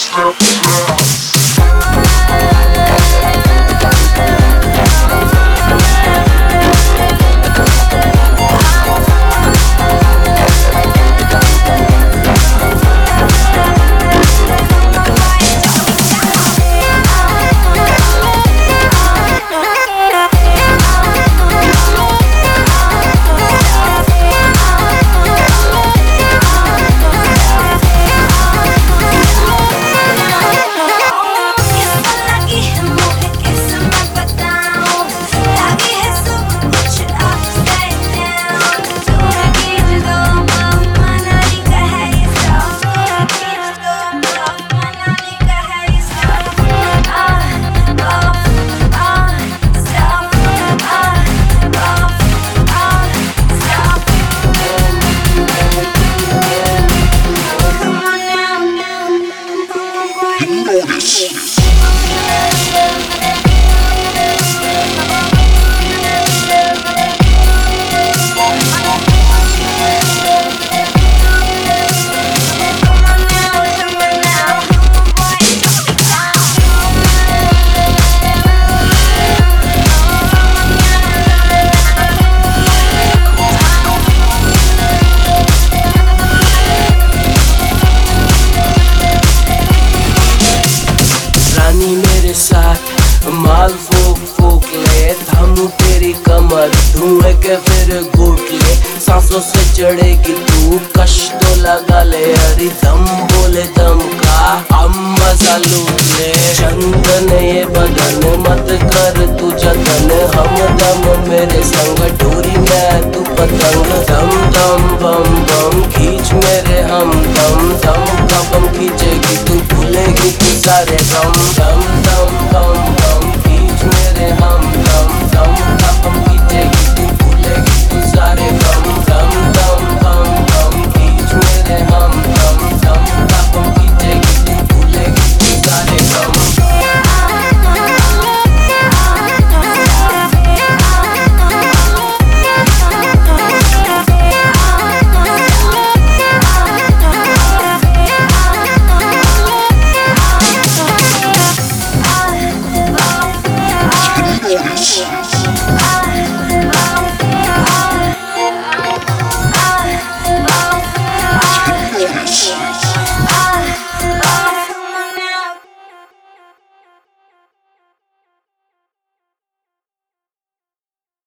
मेरे साथ माल फूक फूक ले, थामू तेरी कमर धुएं के फिर घूट ले। सांसों से चढ़ेगी तू, कश तो लगा ले, हरी दम बोले दम का हम मजा लूट ले। चंदन ये बदन मत कर तू जतन, हम दम मेरे संग डोरी में तू पतंग। दम दम बम बम खींच मेरे हम दम, दम का बम खींचेगी तू, भूलेगी तू सारे गम।